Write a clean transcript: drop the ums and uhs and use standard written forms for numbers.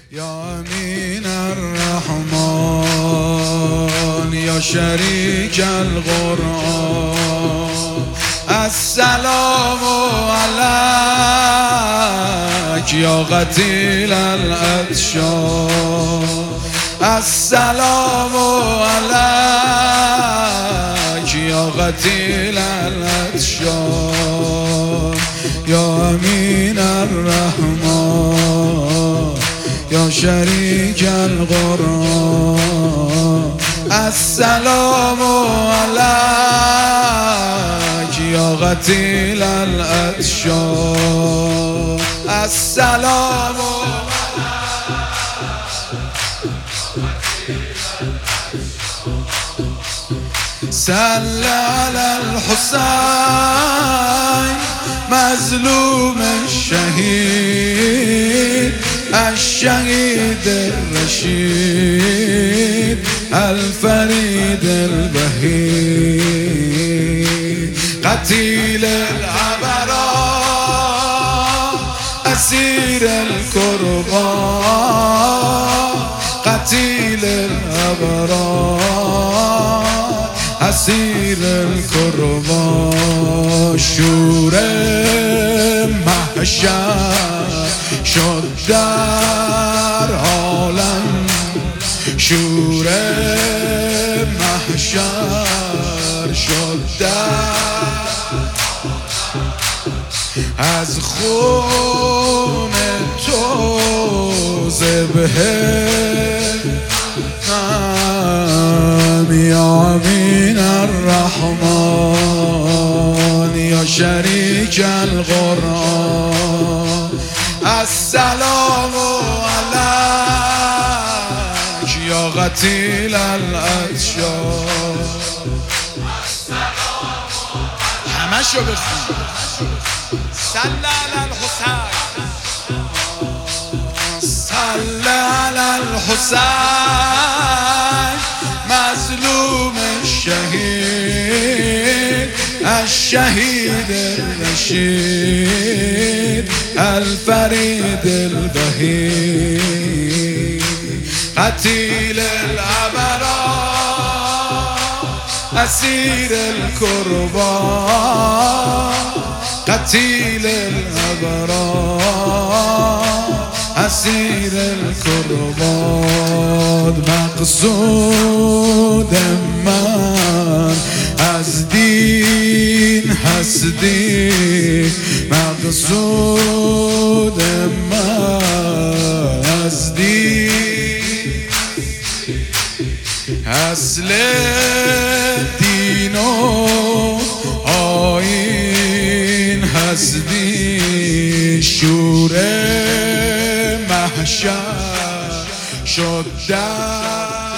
یا امین الرحمن یا شریک القرآن السلام علیک یا قتیل العطشان السلام علیک یا قتیل العطشان یا امین الرحمن یا شریک القرآن السلام علیک یا قتیل العطشان السلام صل علی الحسین مظلوم الشهید الشهید الرشید الفرید الوحید قتیل الابرار اسیر القربان قتیل الابرار اسیر القربان شور محشر شد در عالم شور محشر شد در از خون تو ذبح یا امین الرحمن یا شریک القرآن السلام علیک یا قتیل العطشان همشو بخون صل علی الحسین صل علی الحسین مظلوم الشهید الشهید الرشید الفرید الوحید قتیل الابرار اسیر القربان قتیل الابرار اسیر القربان مقصود من از دین هستی مقصود من از دین اصل دین و آیین هستی شور محشر شد در